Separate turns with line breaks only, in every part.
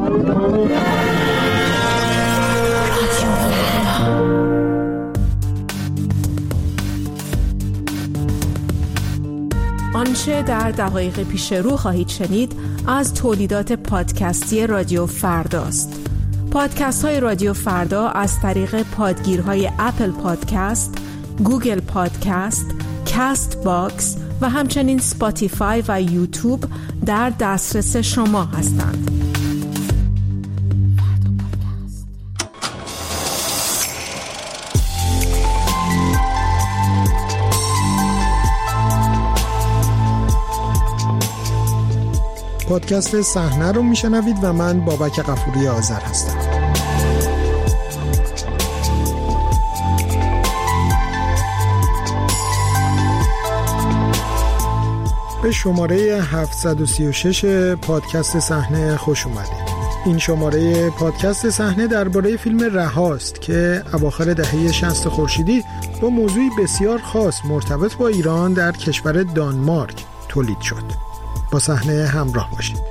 آنچه در دقایق پیش رو خواهید شنید از تولیدات پادکستی رادیو فرداست. پادکست های رادیو فردا از طریق پادگیرهای اپل پادکست، گوگل پادکست، کاست باکس و همچنین سپاتیفای و یوتیوب در دسترس شما هستند.
پادکست صحنه رو میشنوید و من بابک غفوری آذر هستم. به شماره 736 پادکست صحنه خوش اومدید. این شماره پادکست صحنه درباره فیلم رهاست که اواخر دهه 60 خورشیدی با موضوعی بسیار خاص مرتبط با ایران در کشور دانمارک تولید شد. با صحنه همراه باشید.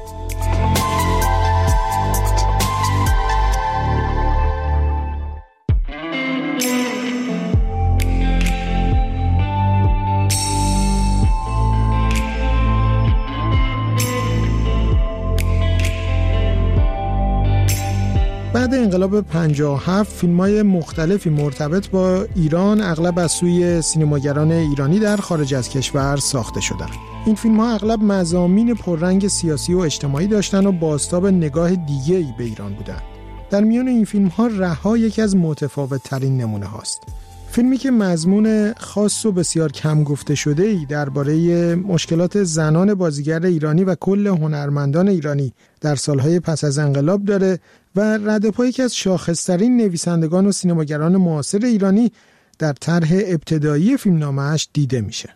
بعد انقلاب 57 فیلم‌های مختلفی مرتبط با ایران اغلب از سوی سینماگران ایرانی در خارج از کشور ساخته شدند. این فیلم‌ها اغلب مضامین پررنگ سیاسی و اجتماعی داشتن و بازتاب نگاه دیگه‌ای به ایران بودند. در میان این فیلم‌ها رها یکی از متفاوت‌ترین نمونه هاست. فیلمی که مضمون خاص و بسیار کم گفته شده‌ای درباره مشکلات زنان بازیگر ایرانی و کل هنرمندان ایرانی در سالهای پس از انقلاب داره و ردپای یکی از شاخص‌ترین نویسندگان و سینماگران معاصر ایرانی در طرح ابتدایی فیلمنامه‌اش دیده میشه.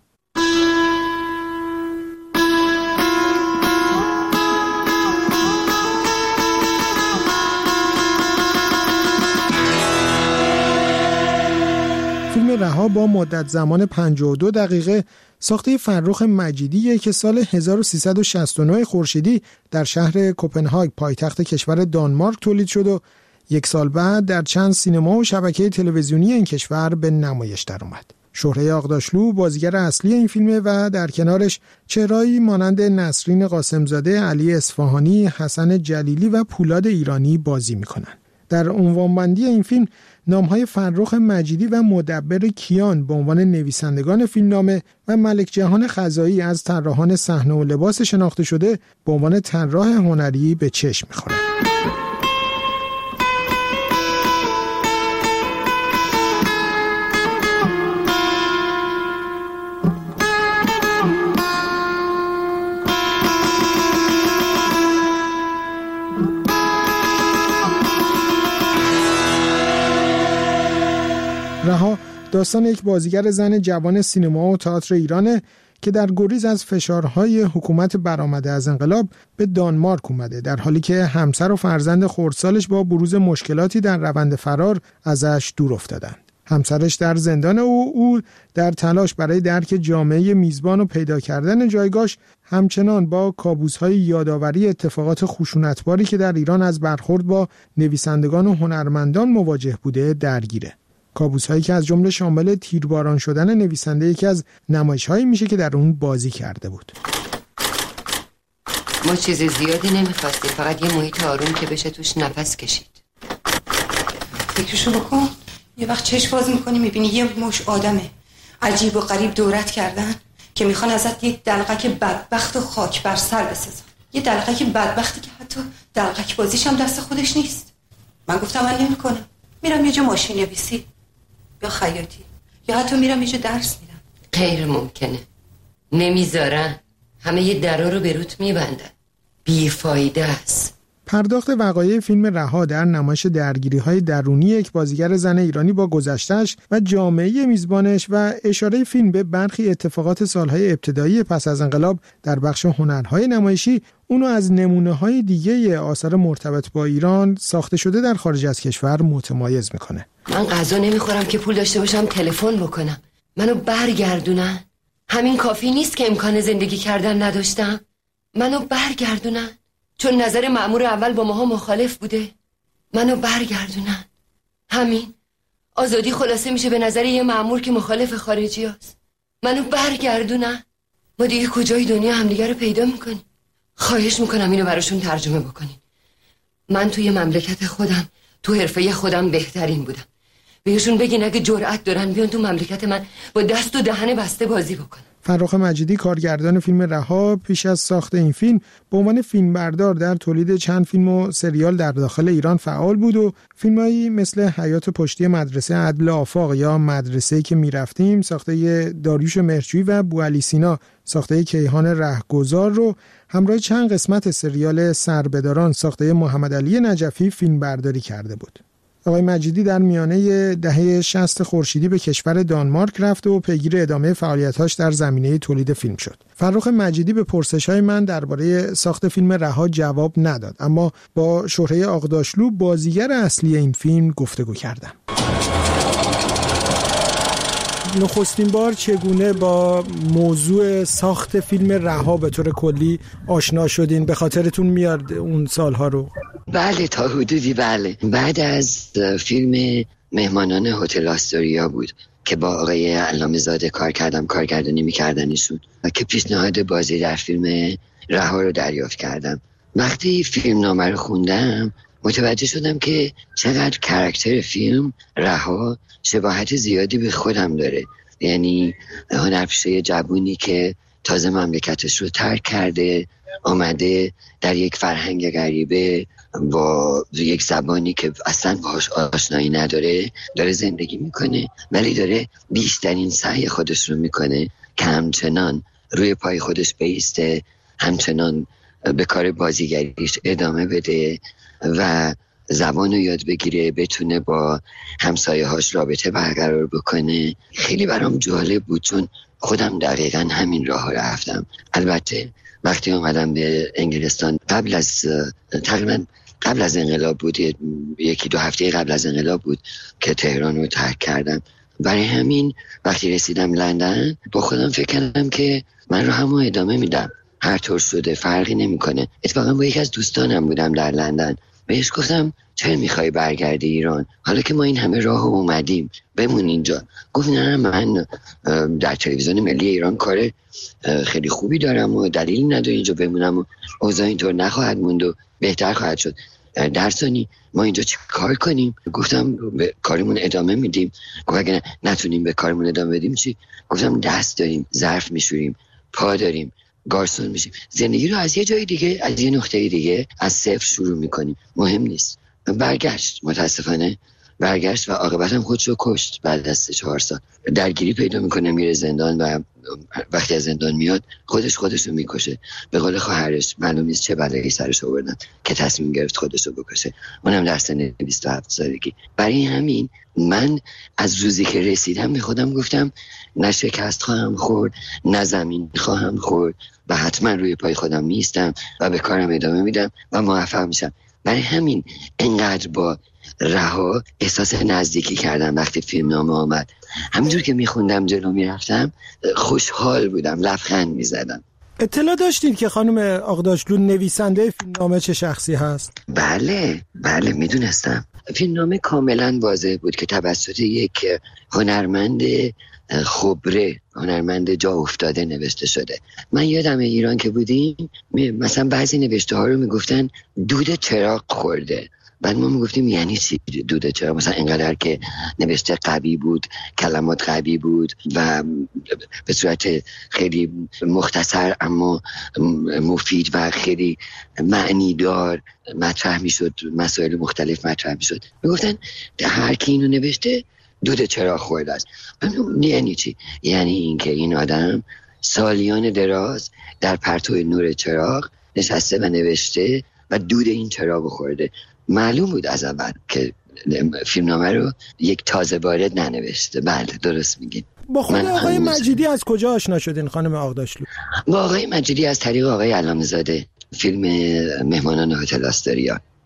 فیلم رها با مدت زمان 52 دقیقه ساخته فرخ مجیدیه که سال 1369 خورشیدی در شهر کوپنهاگ پایتخت کشور دانمارک تولید شد و یک سال بعد در چند سینما و شبکه تلویزیونی این کشور به نمایش در اومد. شهره آغداشلو بازیگر اصلی این فیلمه و در کنارش چهرهایی مانند نسرین قاسمزاده، علی اصفهانی، حسن جلیلی و پولاد ایرانی بازی میکنن. در عنوانبندی این فیلم نامهای فرخ مجیدی و مدبر کیان به عنوان نویسندگان فیلمنامه و ملک جهان خزایی از طراحان صحنه و لباس شناخته شده به عنوان طراح هنری به چشم می‌خورند. رها داستان یک بازیگر زن جوان سینما و تئاتر ایرانه که در گریز از فشارهای حکومت برآمده از انقلاب به دانمارک اومده، در حالی که همسر و فرزند خردسالش با بروز مشکلاتی در روند فرار ازش دور افتادند. همسرش در زندان و او در تلاش برای درک جامعه میزبان و پیدا کردن جایگاهش همچنان با کابوس‌های یادآوری اتفاقات خشونتباری که در ایران از برخورد با نویسندگان و هنرمندان مواجه بوده درگیره. کابوس‌هایی که از جمله شامل تیرباران شدن نویسنده یکی از نمایش‌هایی میشه که در اون بازی کرده بود.
ما چیز زیادی نمیخواستیم، فقط یه محیط آروم که بشه توش نفس کشید.
فکرشو بکن، یه وقت چشم باز میکنی میبینی یه مش آدمه عجیب و غریب دورت کردن که میخوان ازت یک دلقک بدبخت و خاک بر سر بسازن. یه دلقک بدبختی که حتی دلقک بازیش هم دست خودش نیست. من گفتم من نمیکنم، میرم یه جا ماشین نویسی یا خیاطی یا حتی میرم یه جا درس میرم.
غیر ممکنه، نمیذارن، همه یه درا رو به روت میبندن، بیفایده است.
پرداخت وقایع فیلم رها در نمایش درگیری‌های درونی یک بازیگر زن ایرانی با گذشته‌اش و جامعه میزبانش و اشاره فیلم به برخی اتفاقات سالهای ابتدایی پس از انقلاب در بخش هنرهای نمایشی اونو از نمونه‌های دیگه آثار مرتبط با ایران ساخته شده در خارج از کشور متمایز میکنه.
من غذا نمیخورم که پول داشته باشم تلفن بکنم، منو برگردونن. همین کافی نیست که امکان زندگی کردن نداشتم، منو برگردونن. چون نظر مأمور اول با ماها مخالف بوده منو برگردونن. همین. آزادی خلاصه میشه به نظر یه مأمور که مخالف خارجی هست. منو برگردونن. ما دیگه کجای دنیا همدیگه رو پیدا میکنیم؟ خواهش میکنم اینو براشون ترجمه بکنین. من توی مملکت خودم، تو حرفه خودم بهترین بودم. بهشون بگین اگه جرأت دارن بیان تو مملکت من با دست و دهن بسته بازی بکنن.
فرخ مجیدی کارگردان فیلم رها پیش از ساخت این فیلم به عنوان فیلمبردار در تولید چند فیلم و سریال در داخل ایران فعال بود و فیلمایی مثل حیات پشتی مدرسه عدل آفاق یا مدرسه‌ای که میرفتیم ساخته داریوش مهرجویی و بوعلی سینا ساخته کیهان رهگذار رو همراه چند قسمت سریال سربداران ساخته محمد علی نجفی فیلمبرداری کرده بود. آقای مجیدی در میانه دهه 60 خورشیدی به کشور دانمارک رفت و پیگیر ادامه فعالیت‌هاش در زمینه تولید فیلم شد. فرخ مجیدی به پرسش‌های من درباره ساخت فیلم رها جواب نداد، اما با شهره آغداشلو بازیگر اصلی این فیلم گفتگو کردم. نخستین بار چگونه با موضوع ساخت فیلم رها به طور کلی آشنا شدین؟ به خاطرتون میاد اون سالها رو؟
بله تا حدودی بله. بعد از فیلم مهمانان هتل آستوریا بود که با آقای علامه زاده کار کردم، کارگردانی میکردن ایشون، که پیشنهاد بازی در فیلم رها رو دریافت کردم. وقتی فیلم نامه رو خوندم متوجه شدم که چقدر کاراکتر فیلم رها شباهت زیادی به خودم داره. یعنی هنرپیشه جوونی که تازه مملکتش رو ترک کرده، آمده در یک فرهنگ غریبه با یک زبانی که اصلا باهاش آشنایی نداره داره زندگی میکنه، ولی داره بیشترین سعی خودش رو میکنه که همچنان روی پای خودش بیسته، همچنان به کار بازیگریش ادامه بده و زبان رو یاد بگیره، بتونه با همسایه‌هاش رابطه برقرار بکنه. خیلی برام جالب بود چون خودم دقیقاً همین راه رفتم. البته وقتی اومدم به انگلستان تقریباً قبل از انقلاب بود، یکی دو هفته قبل از انقلاب بود که تهران رو ترک کردم. برای همین وقتی رسیدم لندن با خودم فکر کردم که من رو همون ادامه میدم، هر طور شده فرقی نمیکنه. اتفاقا با یکی از دوستانم بودم در لندن، بهش گفتم چرا میخوای برگردی ایران حالا که ما این همه راه اومدیم، بمون اینجا. گفت نه من در تلویزیون ملی ایران کار خیلی خوبی دارم و دلیلی نداره اینجا بمونم و اوضاع اینطور نخواهد موند و بهتر خواهد شد. در ثانی ما اینجا چه کار کنیم؟ گفتم به کارمون ادامه میدیم. گفت اگه نتونیم به کارمون ادامه بدیم چی؟ گفتم دست داریم، ظرف میشوریم، پا داریم، گارسون میشیم. زندگی رو از یه جای دیگه، از یه نقطه دیگه از صفر شروع میکنیم، مهم نیست. برگشت، متاسفانه برگشت و عاقبتاً خودش رو کشت. بعد از 4 سال درگیری پیدا میکنه، میره زندان و وقتی از زندان میاد خودش رو میکشه. به قول خواهرش معلوم نیست چه بلایی سرش آوردن که تصمیم گرفت خودش رو بکشه، اونم در سن 27 سالگی. برای همین من از روزی که رسیدم به خودم گفتم نه شکست خواهم خورد، نه زمین خواهم خورد و حتما روی پای خودم میستم و به کارم ادامه میدم و موفق میشم. برای همین انقدر با رها احساس نزدیکی کردم. وقتی فیلم نامه آمد همینجور که میخوندم جلو میرفتم خوشحال بودم، لبخند میزدم.
اطلاع داشتین که خانم آغداشلو نویسنده فیلم نامه چه شخصی هست؟
بله میدونستم. فیلم نامه کاملا واضح بود که توسط یک هنرمند خبره، هنرمند جا افتاده نوشته شده. من یادم ایران که بودیم مثلا بعضی نوشته ها رو میگفتن دود چراغ خورده، بعد ما میگفتیم یعنی چی دود چراغ؟ مثلا اینقدر که نوشته قوی بود، کلمات قوی بود و به صورت خیلی مختصر اما مفید و خیلی معنی دار مطرح میشد، مسائل مختلف مطرح میشد. میگفتن هر کی اینو نوشته دود چراغ خورده است. یعنی چی؟ یعنی اینکه این آدم سالیان دراز در پرتو نور چراغ نشسته و نوشته و دود این چراغ خورده. معلوم بود از اول که فیلمنامه رو یک تازه وارد ننوشته. بله درست میگین.
با خود آقای مجیدی از کجا آشنا شدین خانم آغداشلو؟
با آقای مجیدی از طریق آقای علامه زاده، فیلم مهمانان هتل آستوریا.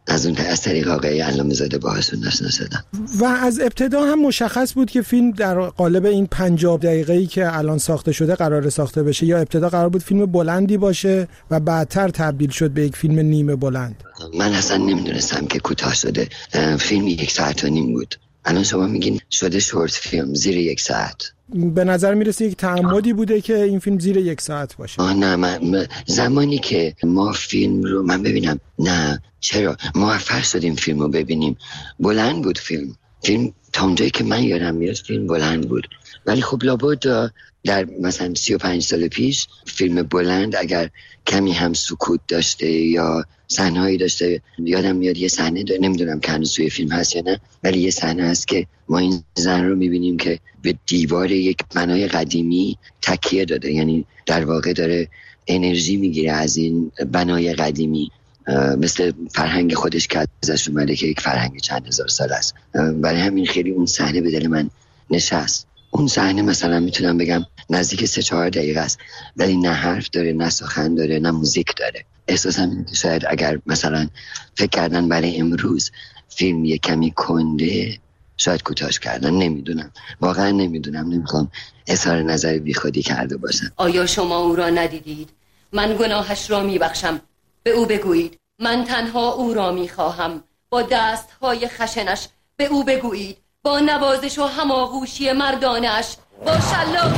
از اون از طریق آقای علامه‌زاده باهاشون آشنا شدم.
و از ابتدا هم مشخص بود که فیلم در قالب این 50 دقیقه‌ای که الان ساخته شده قرار ساخته بشه، یا ابتدا قرار بود فیلم بلندی باشه و بعدتر تبدیل شد به یک فیلم نیمه بلند؟
من اصلا نمیدونستم که کوتاه شده. فیلم 1.5 ساعت بود. الان شما میگین شده شورت فیلم زیر 1 ساعت.
به نظر میرسه یک تعمدی بوده که این فیلم زیر 1 ساعت باشه.
نه، من زمانی که ما فیلم رو من ببینم، نه چرا موفق شدیم فیلم رو ببینیم، بلند بود فیلم تا اونجایی که من یادم میاد فیلم بلند بود. ولی خب لابد در مثلا 35 سال پیش فیلم بلند اگر کمی هم سکوت داشته یا صحنه‌ای داشته، یادم میاد یه صحنه نمیدونم که هنوز توی فیلم هست یا نه، ولی یه صحنه هست که ما این زن رو میبینیم که به دیوار یک بنای قدیمی تکیه داده، یعنی در واقع داره انرژی میگیره از این بنای قدیمی، مثل فرهنگ خودش که ازش اومده که یک فرهنگ چند هزار سال است. برای همین خیلی اون صحنه به دل من نشست. اون صحنه مثلا میتونم بگم نزدیک 3-4 دقیقه است، ولی نه حرف داره، نه سخن داره، نه موزیک داره. احساسم اینه که شاید اگر مثلا فکر کردن برای امروز فیلم یه کمی کنده، شاید کوتاهش کردن. نمیدونم، واقعا نمیدونم، نمیخوام اظهار نظر بیخودی کرده باشم.
آیا شما او را ندیدید؟ من گناهش را میبخشم. به او بگویید من تنها او را میخواهم. با دستهای خشنش به او بگویید، با نوازش و هماغوشی مردانش، با شلاق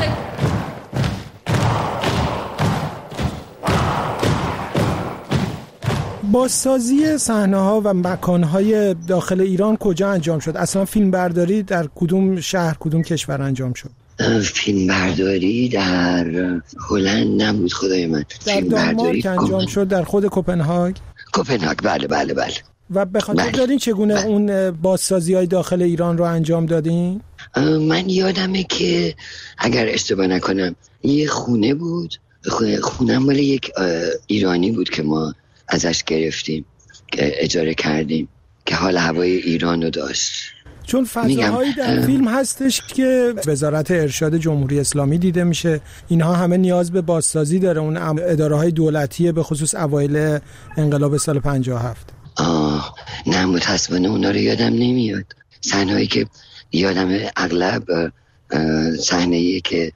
بازسازی صحنه‌ها و مکان‌های داخل ایران کجا انجام شد؟ اصلا فیلم برداری در کدوم شهر، کدوم کشور انجام شد؟
فیلم برداری در هلند نبود خدای من.
در دانمارک انجام شد، در خود کوپنهاگ.
بله.
و به خاطر دارین چگونه اون بازسازی‌های داخل ایران رو انجام دادین؟
من یادمه که اگر اشتباه نکنم یه خونه بود، خونه مال یک ایرانی بود که ما ازش گرفتیم، که اجاره کردیم، که حال هوای ایران رو داشت.
چون فضاهایی در فیلم هستش که وزارت ارشاد جمهوری اسلامی دیده میشه، اینها همه نیاز به بازسازی داره، اون اداره‌های دولتیه، به خصوص اوایل انقلاب سال 57.
نه متاسفانه اونا رو یادم نمیاد. صحنه‌ای که یادم اغلب صحنه‌ای که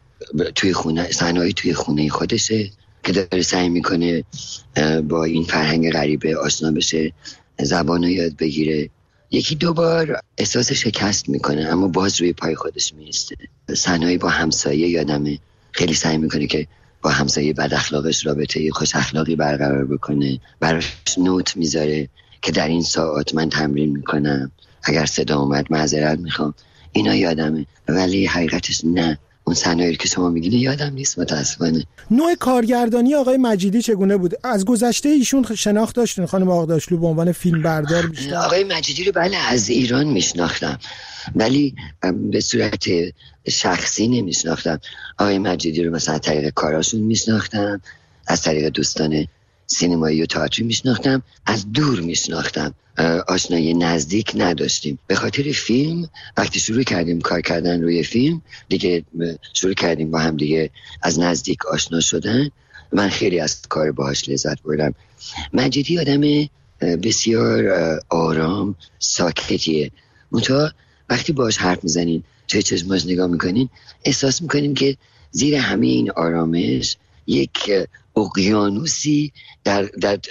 صحنه‌ای توی خونه خودشه که داره سعی میکنه با این فرهنگ غریبه آشنا بشه، زبانو یاد بگیره. 1-2 بار احساس شکست میکنه اما باز روی پای خودش میسته. صحنه‌ای با همسایه یادمه، خیلی سعی میکنه که با همسایه بد اخلاقش رابطه خوش اخلاقی برقرار بکنه، براش نوت میذاره که در این ساعت من تمرین میکنم، اگر صدا اومد معذرت میخوام. اینا یادمه، ولی حقیقتش نه، اون صحنه‌ای که شما میگید یادم نیست متاسفانه.
نوع کارگردانی آقای مجیدی چگونه بود؟ از گذشته ایشون شناخت داشتین خانم آقداشلو به عنوان فیلم بردار بیشتر؟
آقای مجیدی رو بله از ایران میشناختم، ولی به صورت شخصی نمیشناختم. آقای مجیدی رو مثلا از طریق کاراشون میشناختم، از طریق دوستان سینمایی و تئاتری میشناختم، از دور میشناختم، آشنایی نزدیک نداشتیم. به خاطر فیلم وقتی شروع کردیم کار کردن روی فیلم دیگه، شروع کردیم با هم دیگه از نزدیک آشنا شدن. من خیلی از کار باهاش لذت بردم. مجیدی آدم بسیار آرام ساکتیه، منتها وقتی باهاش حرف میزنین، توی چشماش نگاه میکنین، احساس میکنین که زیر همه این آرامش یک اقیانوسی در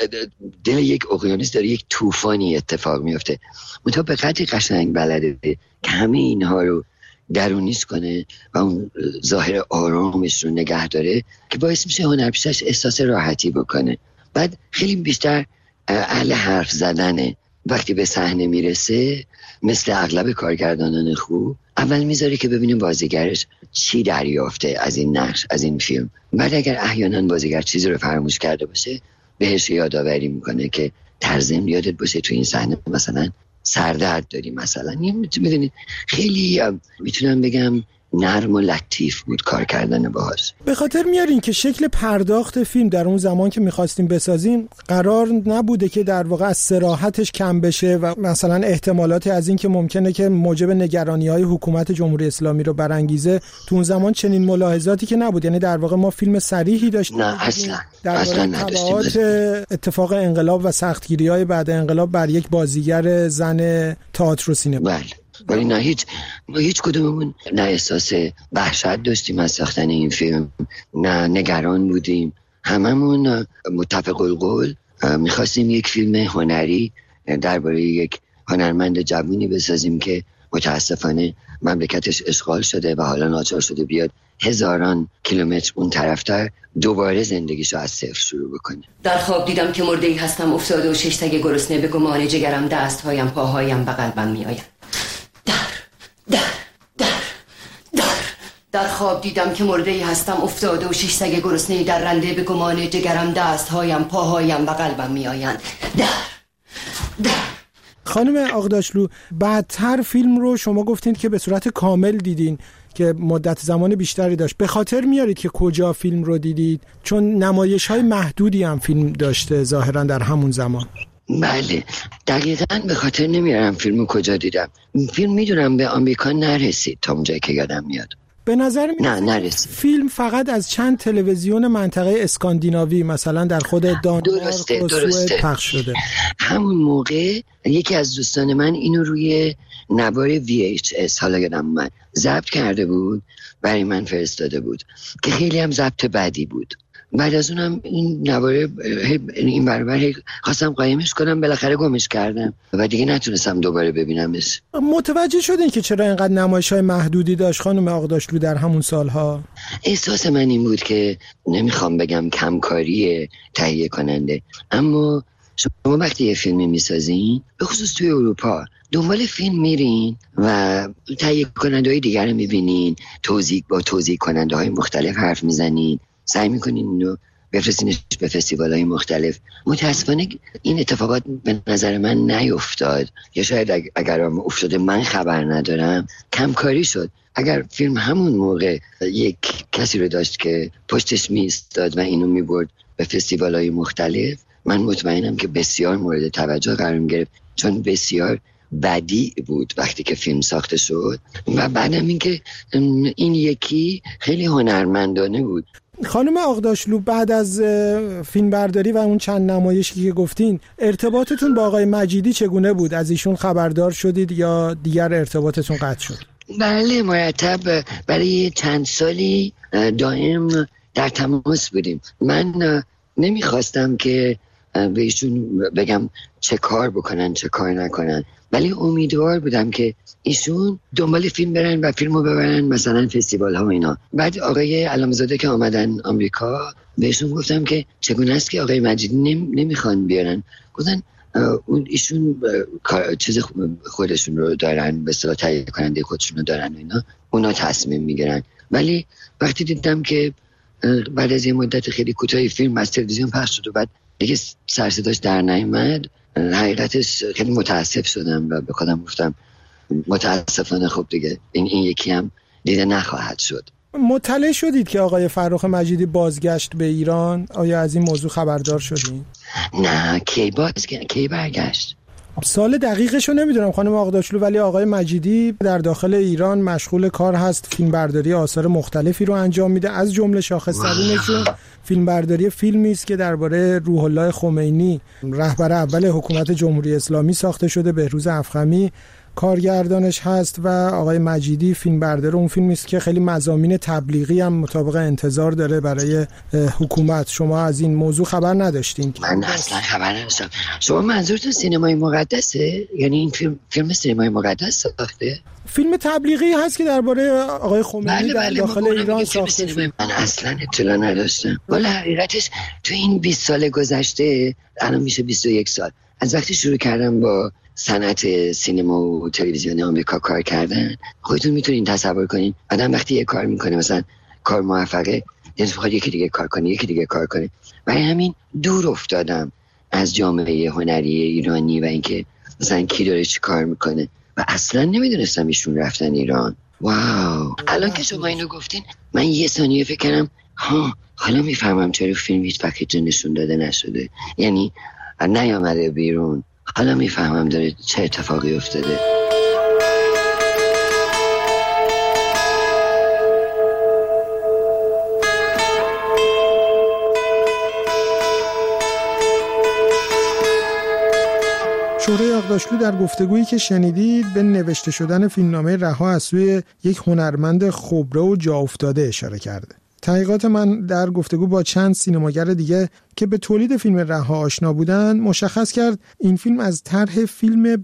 دل یک اقیانوس داره یک طوفانی اتفاق میفته. منتها به قدری قشنگ بلده که همه اینها رو درونیش کنه و اون ظاهر آرامش رو نگه داره که باعث میشه هنرپیشش احساس راحتی بکنه. بعد خیلی بیشتر اهل حرف زدنه. وقتی به صحنه میرسه مثل اغلب کارگردانان خوب اول میذاره که ببینیم بازیگرش چی دریافته از این نقش، از این فیلم. بعد اگر احیانا بازیگر چیزی رو فراموش کرده باشه بهش یادآوری میکنه که ترزم یادت باشه تو این صحنه مثلا سردرد داری، مثلا میدونید خیلی میتونم بگم نرم و لطیف بود کار کردن باهاش.
به خاطر میارین که شکل پرداخت فیلم در اون زمان که میخواستیم بسازیم قرار نبوده که در واقع از صراحتش کم بشه و مثلا احتمالاتی از این که ممکنه که موجب نگرانی‌های حکومت جمهوری اسلامی رو برانگیزه، تو اون زمان چنین ملاحظاتی که نبود، یعنی در واقع ما فیلم صریحی داشتیم.
نه
اصلا نداشتیم. اتفاق انقلاب و سختگیری‌های بعد انقلاب بر یک بازیگر زن تئاتر و سینما.
بله. ولی نه هیچ کدوممون نه احساس وحشت داشتیم از ساختن این فیلم، نه نگران بودیم. هممون متفق القول میخواستیم یک فیلم هنری درباره یک هنرمند جوونی بسازیم که متاسفانه مملکتش اشغال شده و حالا ناچار شده بیاد هزاران کیلومتر اون طرفتر دوباره زندگیشو از صفر شروع بکنه.
در خواب دیدم که مرده ای هستم افتاده و 6 تگ گرسنه به گمان جگرم، دستهایم پاهایم به قلبم میآیند. در خواب دیدم که مرده ای هستم افتاده و 6 تگ گرسنه در رنده به گمان جگرم، دستهایم پاهایم به قلبم میآیند.
خانم آقداشلو، بعدتر فیلم رو شما گفتید که به صورت کامل دیدین که مدت زمان بیشتری داشت. به خاطر میارید که کجا فیلم رو دیدید؟ چون نمایش‌های محدودی هم فیلم داشته ظاهراً در همون زمان.
بله دقیقاً به خاطر نمیارم فیلمو کجا دیدم. فیلم میدونم به آمریکا نرسید تا اونجایی که یادم میاد.
به نظر
نرسید.
فیلم فقط از چند تلویزیون منطقه اسکاندیناوی مثلا در خود دانمارک و سوئد پخش شده.
همون موقع یکی از دوستان من اینو روی نوار VHS حالا یادم اومد ضبط کرده بود، برای من فرستاده بود که خیلی هم ضبط بدی بود. بعد از اونم این نواره این برابر خواستم قایمش کنم، بالاخره گمش کردم و دیگه نتونستم دوباره ببینمش.
متوجه شدین که چرا اینقدر نمایش‌های محدودی داشت خانم آقداشلو در همون سالها؟
احساس من این بود که نمیخوام بگم کمکاری تهیه کننده، اما شما وقتی یه فیلمی میسازین به خصوص توی اروپا دنبال فیلم میرین و تهیه کننده های دیگر رو میبینین، با توزیع کننده های مختلف حرف میزنین، سعی میکنین اینو بفرستینش به فستیوال های مختلف. متاسفانه این اتفاقات به نظر من نیفتاد، یا شاید اگر افتاده من خبر ندارم. کمکاری شد. اگر فیلم همون موقع یک کسی رو داشت که پشتش میستاد و اینو میبرد به فستیوال های مختلف، من مطمئنم که بسیار مورد توجه قرار میگرفت، چون بسیار بدیع بود وقتی که فیلم ساخته شد. و بعدم اینکه این یکی خیلی هنرمندانه بود.
خانم آقداشلو، بعد از فیلم برداری و اون چند نمایشی که گفتین، ارتباطتون با آقای مجیدی چگونه بود؟ از ایشون خبردار شدید یا دیگر ارتباطتون قطع شد؟
بله مرتب برای چند سالی دائم در تماس بودیم. من نمیخواستم که به ایشون بگم چه کار بکنن چه کار نکنن، ولی امیدوار بودم که ایشون دنبال فیلم برن و فیلمو ببرن مثلا فستیوال ها و اینا. بعد آقای علامزاده که آمدن آمریکا بهشون گفتم که چگونه است که آقای مجیدی نمیخوان بیارن. گفتن ایشون چیز خودشون رو دارن، به اصطلاح تهیه کننده خودشون رو دارن و اینا، اونا تصمیم میگیرن. ولی وقتی دیدم که بعد از یه مدت خیلی کوتاهی فیلم از تلویزیون پخش شد و بعد دیگه سر صداش در نیامد، حقیقتش خیلی متاسف شدم و به خودم گفتم متاسفانه خب دیگه این یکی هم دیده نخواهد شد.
مطلع شدید که آقای فرخ مجیدی بازگشت به ایران؟ آیا از این موضوع خبردار شدین؟
نه، کی برگشت؟
سال دقیقشو نمیدونم خانم آقداشلو، ولی آقای مجیدی در داخل ایران مشغول کار هست، فیلم برداری آثار مختلفی رو انجام میده. از جمله شاخص‌ترینشون فیلم برداری فیلمی است که درباره روح الله خمینی، رهبر اول حکومت جمهوری اسلامی ساخته شده. بهروز افخمی کارگردانش هست و آقای مجیدی فیلم بردار اون فیلمی است که خیلی مضامین تبلیغی هم مطابق انتظار داره برای حکومت. شما از این موضوع خبر نداشتین؟
من اصلا خبر نداشتم. شما منظورتون سینمای مقدسه؟ یعنی این فیلم سینمای مقدس ساخته؟
فیلم تبلیغی هست که درباره آقای خمینی در داخل ایران ساخته شده.
من اصلا اطلاع نداشتم. ولی حقیقتش تو این 20 سال گذشته، الان میشه 21 سال از وقتی شروع کردم با صنعت سینما و تلویزیون آمریکا کار کردن، خودتون میتونین تصور کنین آدم وقتی یه کار میکنه، مثلا کار موفقه، دلش میخواد یکی دیگه کار کنه. برای همین دور افتادم از جامعه هنری ایرانی و اینکه مثلا کی داره چی کار میکنه و اصلا نمیدونستم ایشون رفتن ایران. واو، الان که شما اینو گفتین من یه ثانیه فکر کردم حالا میفهمم چرا فیلم هیچ وقت نشون داده نشده، یعنی نیامده بیرون. حالا میفهمم داره چه اتفاقی افتاده.
شهره آقداشلو در گفتگویی که شنیدید به نوشته شدن فیلمنامه رها از سوی یک هنرمند خبره و جا افتاده اشاره کرده. تحقیقات من در گفتگو با چند سینماگر دیگه که به تولید فیلم رها آشنا بودن مشخص کرد این فیلم از طرح فیلم